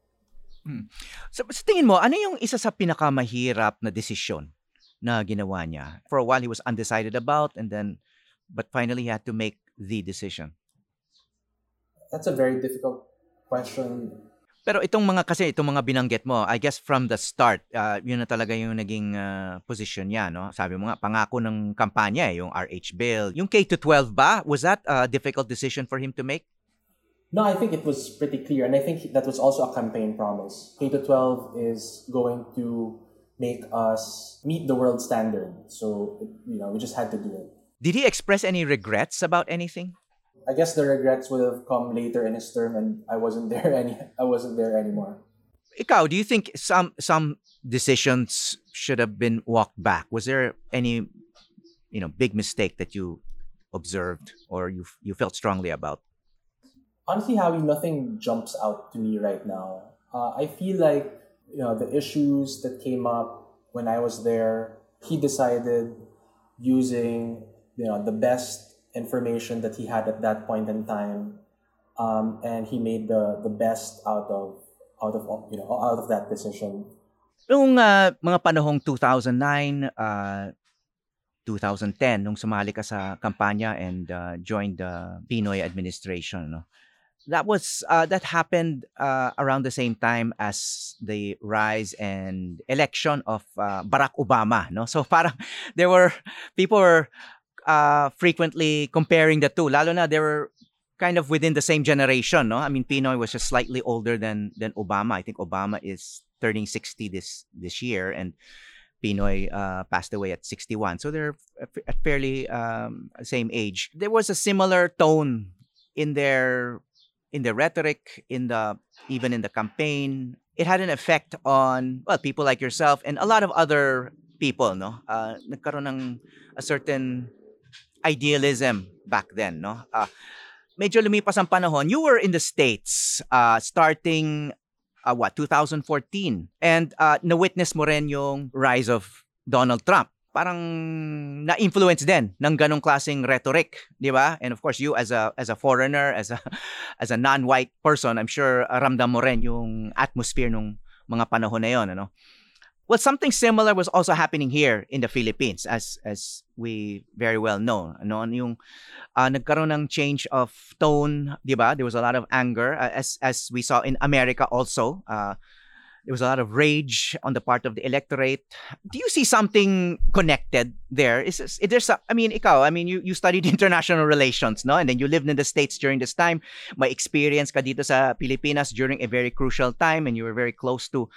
Hmm. So, sa tingin mo, ano yung isa sa pinakamahirap na desisyon na ginawa niya? For a while, he was undecided about, and then, but finally, he had to make the decision. That's a very difficult question. Pero itong mga, kasi itong mga binanggit mo, I guess from the start, uh, yun na talaga yung naging uh, position niya, no? Sabi mo nga, pangako ng kampanya, yung R H bill. Yung K to twelve ba, was that a difficult decision for him to make? No, I think it was pretty clear, and I think that was also a campaign promise. K to twelve is going to make us meet the world standard. So, you know, we just had to do it. Did he express any regrets about anything? I guess the regrets would have come later in his term, and I wasn't there any. I wasn't there anymore. Ikaw, do you think some some decisions should have been walked back? Was there any, you know, big mistake that you observed or you you felt strongly about? Honestly, Howie, nothing jumps out to me right now. Uh, I feel like, you know, the issues that came up when I was there, he decided using, you know, the best information that he had at that point in time, um, and he made the the best out of out of you know out of that decision. Noong uh, mga panahong two thousand nine, uh, twenty ten, nung sumali ka sa kampanya and uh, joined the Pinoy administration, no? That was uh, that happened uh, around the same time as the rise and election of uh, Barack Obama, no? So parang there were people were uh, frequently comparing the two. Lalo na they were kind of within the same generation, no? I mean, Pinoy was just slightly older than than Obama. I think Obama is turning sixty this this year, and Pinoy uh, passed away at sixty-one. So they're at fairly um, same age. There was a similar tone in their in the rhetoric, in the even in the campaign. It had an effect on, well, people like yourself and a lot of other people, no? Uh, nagkaroon ng a certain idealism back then, no? Uh, medyo lumipas ang panahon. You were in the States uh, starting uh, what, two thousand fourteen, and uh, na-witness mo rin yung rise of Donald Trump. Parang na-influence din ng ganong klaseng rhetoric, di ba? And of course, you as a as a foreigner, as a as a non-white person, I'm sure uh, ramdam mo rin yung atmosphere nung mga panahon na yon, ano? Well, something similar was also happening here in the Philippines, as as we very well know. Ano, yung uh, nagkaroon ng change of tone, di ba? There was a lot of anger, uh, as as we saw in America also. Uh, There was a lot of rage on the part of the electorate. Do you see something connected there? Is, is there's a, I mean, ikaw, I mean, you, you studied international relations, no? And then you lived in the States during this time. May experience ka dito sa Pilipinas during a very crucial time, and you were very close to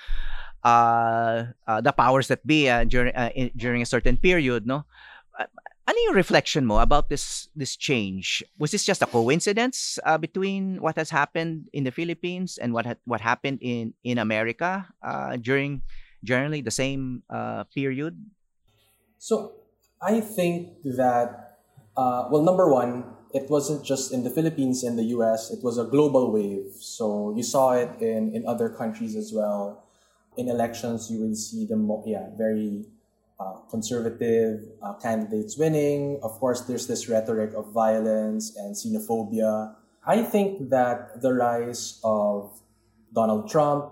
uh, uh, the powers that be uh, during uh, in, during a certain period, no? Uh, ano yung reflection mo about this this change? Was this just a coincidence uh, between what has happened in the Philippines and what ha- what happened in in America uh, during generally the same uh, period? So I think that uh, well, number one, it wasn't just in the Philippines and the U S. It was a global wave. So you saw it in in other countries as well. In elections, you will see them, yeah, very Uh, conservative uh, candidates winning. Of course, there's this rhetoric of violence and xenophobia. I think that the rise of Donald Trump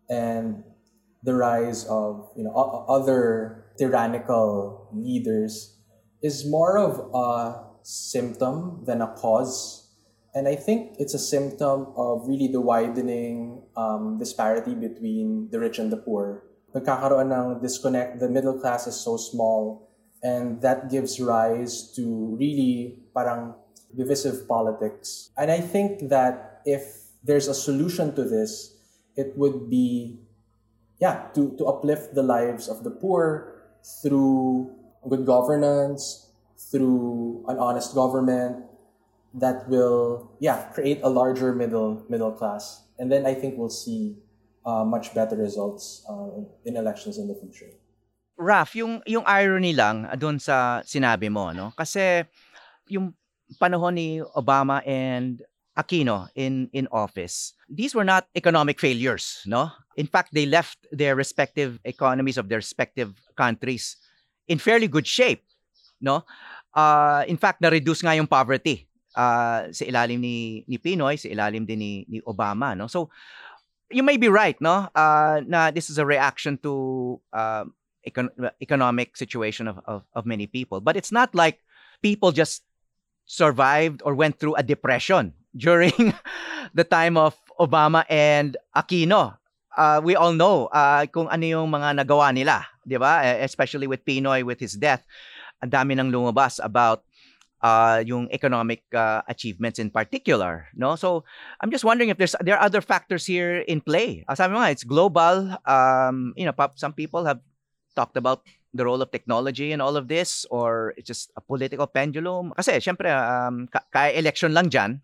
and the rise of you know o- other tyrannical leaders is more of a symptom than a cause. And I think it's a symptom of really the widening um, disparity between the rich and the poor. Nagkakaroon ng disconnect, the middle class is so small, and that gives rise to really parang divisive politics. And I think that if there's a solution to this, it would be, yeah, to, to uplift the lives of the poor through good governance, through an honest government that will, yeah, create a larger middle middle class. And then I think we'll see Uh, much better results uh, in elections in the future. Raf, yung yung irony lang doon sa sinabi mo, no? Kasi yung panahon ni Obama and Aquino in in office, these were not economic failures, no? In fact, they left their respective economies of their respective countries in fairly good shape, no? Uh, in fact, na-reduce nga yung poverty uh, sa ilalim ni ni Pinoy, sa ilalim din ni ni Obama, no? So you may be right, no? Uh, na this is a reaction to uh, econ- economic situation of, of of many people, but it's not like people just survived or went through a depression during the time of Obama and Aquino. Uh, we all know uh, kung ano yung mga nagawa nila, di ba? Especially with Pinoy, with his death, ang dami nang lumabas about Uh, yung economic uh, achievements in particular, no? So I'm just wondering if there's there are other factors here in play. Uh, sabi mo nga, it's global. Um, you know, some people have talked about the role of technology and all of this, or it's just a political pendulum. Kasi syempre, um, kaya election lang dyan,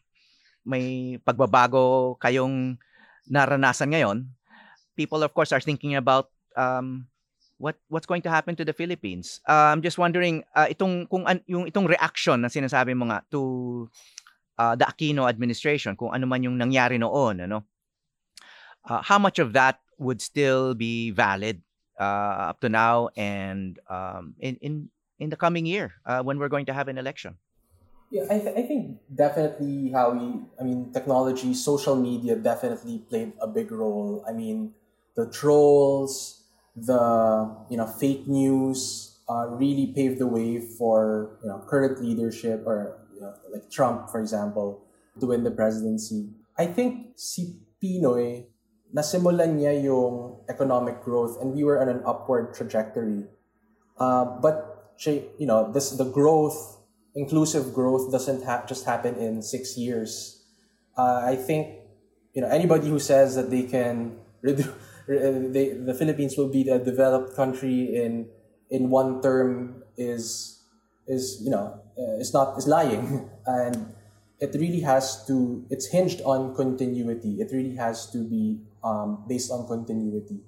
may pagbabago kayong naranasan ngayon. People, of course, are thinking about um, what what's going to happen to the Philippines? Uh, I'm just wondering uh, itong kung an, yung itong reaction na sinasabi mo nga to uh, the Aquino administration, kung ano man yung nangyari noon, ano? Uh, how much of that would still be valid uh, up to now and um, in in in the coming year uh, when we're going to have an election? Yeah, I, th- I think definitely how we, I mean, technology, social media definitely played a big role. I mean, the trolls, the, you know, fake news uh, really paved the way for, you know, current leadership or, you know, like Trump, for example, to win the presidency. I think si Pinoy, nasimulan niya yung economic growth and we were on an upward trajectory. Uh, but, you know, this the growth, inclusive growth doesn't ha- just happen in six years. Uh, I think, you know, anybody who says that they can reduce They, the Philippines will be a developed country in in one term is is you know uh, is not is lying, and it really has to it's hinged on continuity. It really has to be um, based on continuity.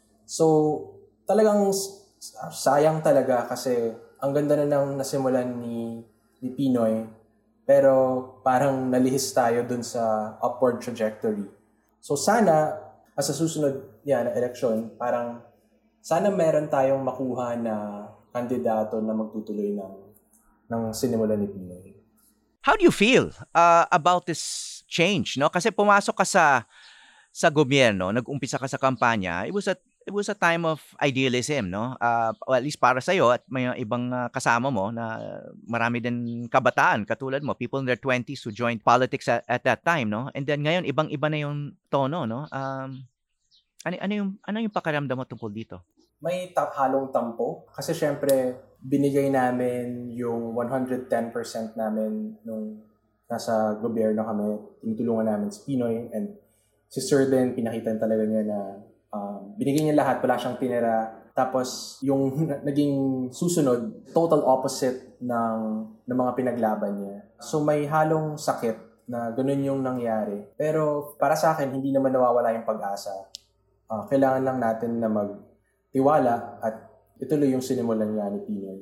So talagang sayang talaga kasi ang ganda na nang nasimulan ni ni Pinoy, pero parang nalihis tayo dun sa upward trajectory. So sana as sa susunod yan na election, parang sana meron tayong makuha na kandidato na magtutuloy ng ng sinimulan ni Pinoy. How do you feel uh, about this change, no? Kasi pumasok ka sa sa gobyerno, nag-umpisa ka sa kampanya. It was a it was a time of idealism, no? Uh, well, at least para sa iyo at may ibang uh, kasama mo na marami din kabataan katulad mo, people in their twenties who joined politics at, at that time, no? And then ngayon ibang-iba na yung tono, no? Um ano ano yung ano yung pakiramdam mo tungkol dito? May ta- halong tampo kasi syempre binigay namin yung one hundred ten percent namin nung nasa gobyerno kami, tinutulungan namin si Pinoy, and si Sir din pinakitan talaga niya na um, binigay niya lahat, wala siyang tinira. Tapos yung naging susunod, total opposite ng ng mga pinaglaban niya. So may halong sakit na ganun yung nangyari. Pero para sa akin, hindi naman nawawala yung pag-asa. Uh, kailangan lang natin na magtiwala at ituloy yung sinimulan nga ni Pinoy.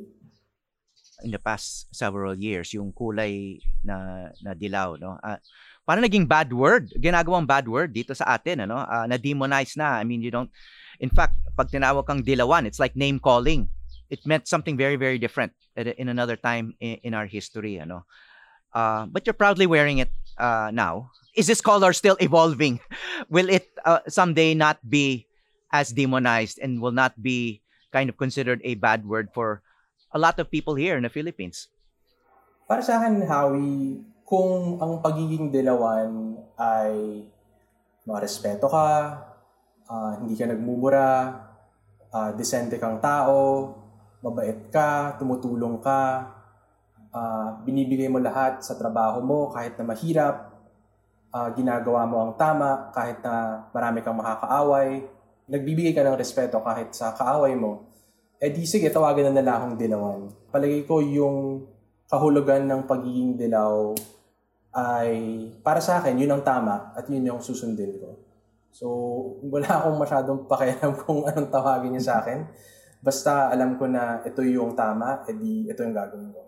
In the past several years, yung kulay na na dilaw, no? Uh, parang naging bad word, ginagawang bad word dito sa atin, ano? Uh, na-demonize na. I mean, you don't, in fact, pag tinawag kang dilawan, it's like name calling. It meant something very, very different in another time in, in our history, ano? Uh, but you're proudly wearing it uh, now. Is this color still evolving? Will it uh, someday not be as demonized and will not be kind of considered a bad word for a lot of people here in the Philippines? Para sa akin, Howie, kung ang pagiging dilawan ay marespeto ka, uh, hindi ka nagmumura, uh, disente kang tao, mabait ka, tumutulong ka, uh, binibigay mo lahat sa trabaho mo kahit na mahirap, Uh, ginagawa mo ang tama kahit na marami kang makakaaway, nagbibigay ka ng respeto kahit sa kaaway mo, eh di sige, tawagan na nila akong dilawan. Palagay ko yung kahulugan ng pagiging dilaw ay para sa akin, yun ang tama at yun yung susundin ko. So, wala akong masyadong pakialam kung anong tawagin niya sa akin. Basta alam ko na ito yung tama, edi ito yung gagawin ko.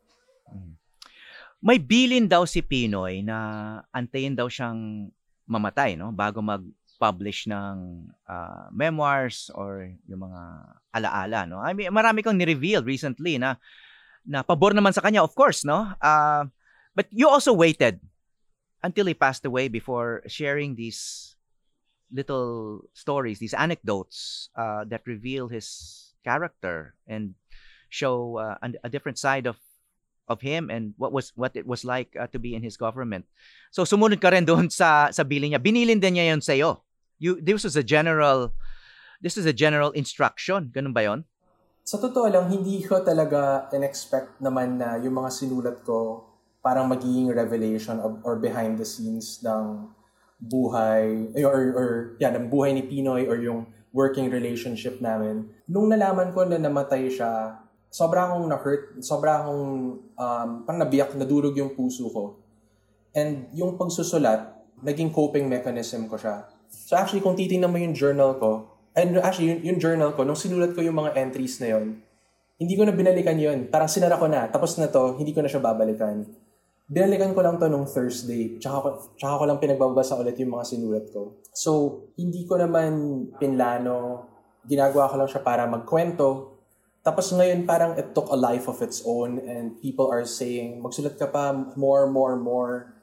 May bilin daw si Pinoy na antayin daw siyang mamatay, no, bago mag-publish ng uh, memoirs or yung mga alaala, no. I mean, marami kang ni-reveal recently na na pabor naman sa kanya, of course, no. Uh, but you also waited until he passed away before sharing these little stories, these anecdotes uh, that reveal his character and show uh, a different side of of him and what was what it was like uh, to be in his government. So sumunod ka rin doon sa sa bilin niya. Binilin din niya 'yon sa iyo. You this was a general this is a general instruction. Ganun ba 'yon? Sa totoo lang, hindi ko talaga in-expect naman na yung mga sinulat ko parang magiging revelation of, or behind the scenes ng buhay or or yeah, ng buhay ni Pinoy or yung working relationship namin. Nung nalaman ko na namatay siya, sobra akong na-hurt, sobra akong um, parang nabiyak, nadurog yung puso ko. And yung pagsusulat, naging coping mechanism ko siya. So actually, kung titingnan mo yung journal ko, And actually, yung, yung journal ko, nung sinulat ko yung mga entries na yun, hindi ko na binalikan yun. Parang sinara ko na, tapos na to, hindi ko na siya babalikan. Binalikan ko lang to nung Thursday, tsaka ko, tsaka ko lang pinagbabasa ulit yung mga sinulat ko. So, hindi ko naman pinlano, ginagawa ko lang siya para magkwento. Tapos ngayon parang it took a life of its own and people are saying, magsulat ka pa, more, more, more.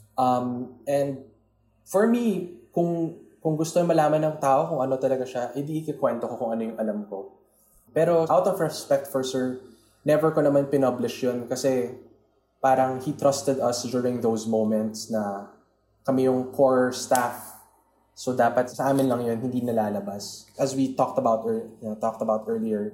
Um, and for me, kung kung gusto malaman ng tao kung ano talaga siya, hindi ikikwento ko kung ano yung alam ko. Pero out of respect for Sir, never ko naman pinublish yun kasi parang he trusted us during those moments na kami yung core staff. So dapat sa amin lang yun, hindi nalalabas. As we talked about, er, you know, talked about earlier,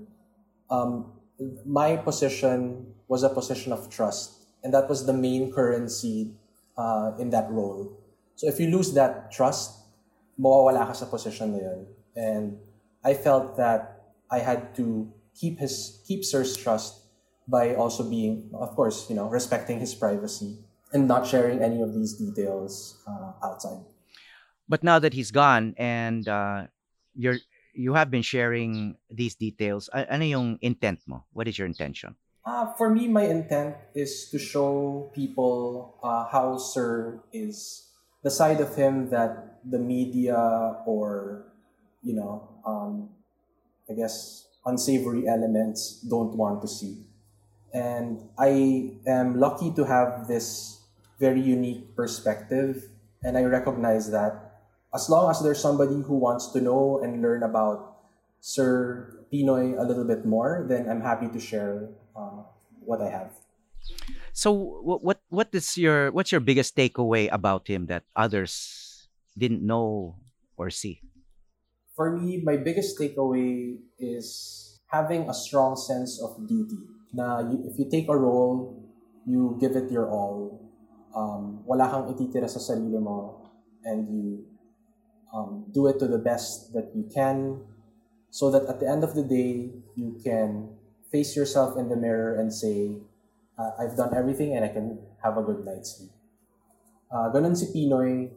um, my position was a position of trust. And that was the main currency uh, in that role. So if you lose that trust, mawawala ka sa position na yun. And I felt that I had to keep his keep Sir's trust by also being, of course, you know, respecting his privacy and not sharing any of these details uh, outside. But now that he's gone and uh, you're you have been sharing these details, a- ano yung intent mo? What is your intention? Uh, for me, my intent is to show people uh, how Sir is, the side of him that the media or, you know, um, I guess, unsavory elements don't want to see. And I am lucky to have this very unique perspective, and I recognize that as long as there's somebody who wants to know and learn about Sir Pinoy a little bit more, then I'm happy to share uh, what I have. So what what what is your what's your biggest takeaway about him that others didn't know or see? For me, my biggest takeaway is having a strong sense of duty. Na you, if you take a role, you give it your all. Um, wala kang ititira sa sarili mo, and you um, do it to the best that you can, so that at the end of the day, you can face yourself in the mirror and say, uh, I've done everything and I can have a good night's sleep. Uh, ganun si Pinoy.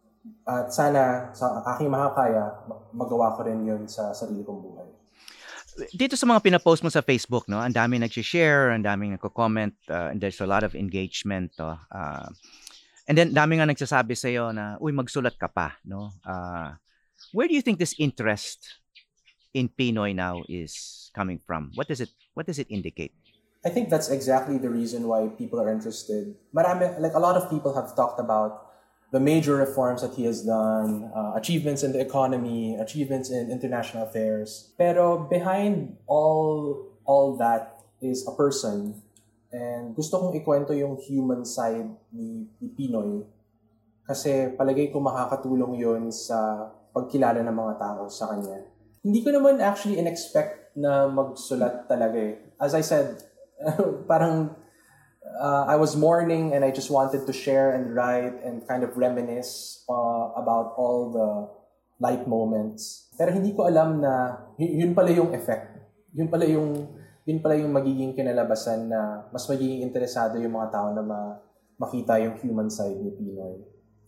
At sana sa aking makakaya, magawa ko rin yun sa sarili kong buhay. Dito sa mga pinapost mo sa Facebook, no, ang daming nag-share, ang daming nagko-comment, uh, and there's a lot of engagement. Oh. Uh, and then, daming nga nagsasabi sa'yo na, uy, magsulat ka pa. No? Uh, where do you think this interest in Pinoy now is coming from? What does it What does it indicate? I think that's exactly the reason why people are interested. Marami, like a lot of people have talked about the major reforms that he has done, uh, achievements in the economy, achievements in international affairs. Pero behind all all that is a person. And gusto kong ikwento yung human side ni, ni Pinoy. Kasi palagay ko makakatulong yun sa pagkilala ng mga tao sa kanya. Hindi ko naman actually in-expect na magsulat talaga eh. As I said, parang uh, I was mourning and I just wanted to share and write and kind of reminisce uh, about all the light moments. Pero hindi ko alam na y- yun pala yung effect. Yun pala yung yun pala yung magiging kinalabasan na mas magiging interesado yung mga tao na ma- makita yung human side ni Pinoy.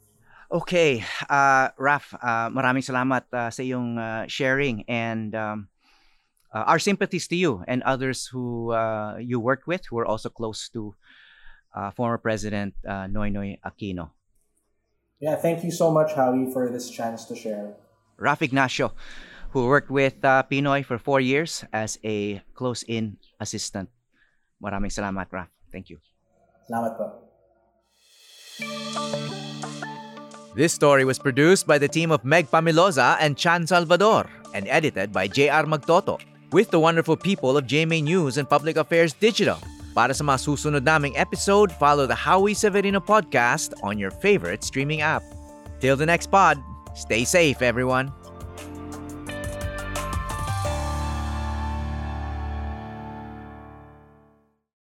Okay, uh, Raf, uh, maraming salamat uh, sa iyong uh, sharing, and um, uh, our sympathies to you and others who uh, you worked with who are also close to uh, former President uh, Noynoy Aquino. Yeah, thank you so much, Howie, for this chance to share. Raf Ignacio, who worked with uh, Pinoy for four years as a close-in assistant. Maraming salamat, Raf. Thank you. Salamat po. This story was produced by the team of Meg Pamiloza and Chan Salvador and edited by J R Magtoto with the wonderful people of J M A News and Public Affairs Digital. Para sa mga susunod naming episode, follow the Howie Severino podcast on your favorite streaming app. Till the next pod, stay safe, everyone.